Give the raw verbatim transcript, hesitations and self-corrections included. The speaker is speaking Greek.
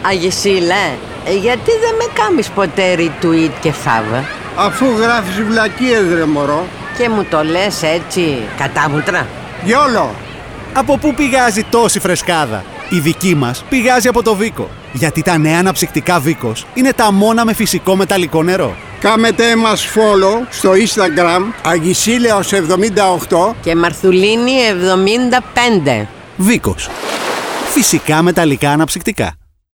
Αγισίλε, γιατί δεν με κάμεις ποτέ retweet και φάβε? Αφού γράφεις βλακίες ρε μωρό. Και μου το λες έτσι κατάμουτρα? Γιόλο. Από πού πηγάζει τόση φρεσκάδα? Η δική μας πηγάζει από το Βίκο. Γιατί τα νέα αναψυκτικά Βίκος είναι τα μόνα με φυσικό μεταλλικό νερό. Κάμετε μας follow στο Instagram Αγισίλεος εβδομήντα οκτώ και Μαρθουλίνη εβδομήντα πέντε. Βίκος. Φυσικά μεταλλικά αναψυκτικά.